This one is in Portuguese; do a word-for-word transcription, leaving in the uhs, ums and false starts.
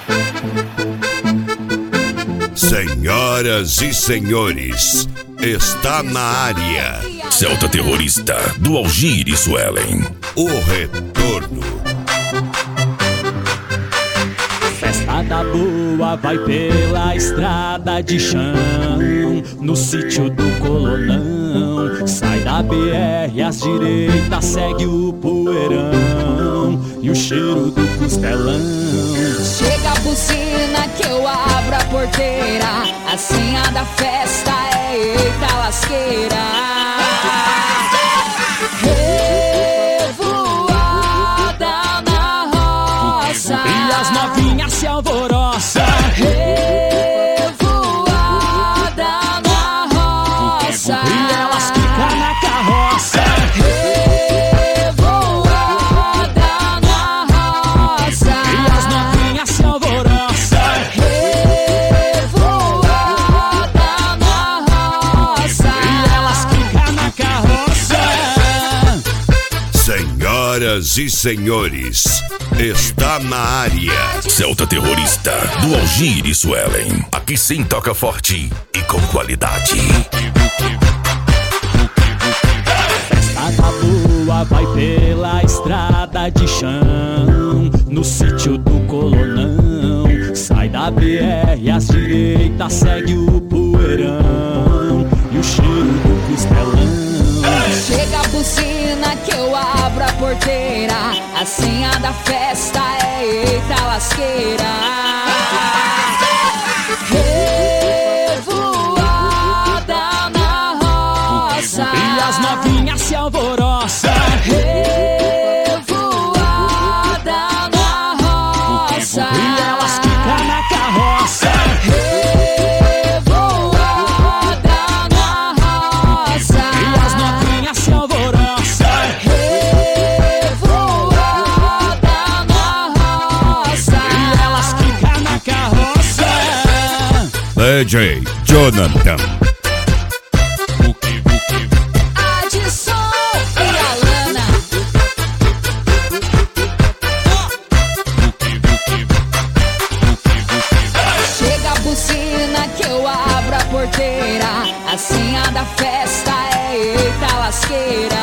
Senhoras e senhores, está na área Celta Terrorista, do Algir e Suelen. O retorno. Festa da boa vai pela estrada de chão, no sítio do Colonão. Sai da B R às direitas, segue o poeirão e o cheiro do costelão. Chega a buzina que eu abro a porteira, a senha da festa é eita lasqueira. Revoada na roça e as novinhas se alvoroçam. Revoada na roça e elas ficam na carroça. Revoada na roça e as novinhas se alvoroçam. Revoada na roça e elas ficam na carroça. Senhoras e senhores, está na área Celta Terrorista, do Algir e Suelen. Aqui sim toca forte e com qualidade. Festa da boa vai pela estrada de chão, no sítio do Colonão. Sai da B R às direitas, segue o poeirão e o cheiro do costelão. Chega a buzina que eu abro a porteira, a senha da festa é eita lasqueira. Revoada na roça e as novinhas se alvoroçam. Revoada na roça e elas ficam na carroça. Revoada na roça e as novinhas se alvoroçam. Revoada na roça e elas ficam na carroça. D J Jonathan. Adson e Alana. Chega a buzina que eu abro a porteira, a senha da festa é eita lasqueira.